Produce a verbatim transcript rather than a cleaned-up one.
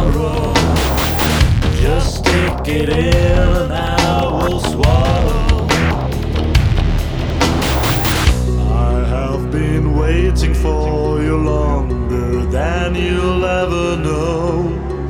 sorrow. Just take it in and I will swallow. I have been waiting for you longer than you'll ever know.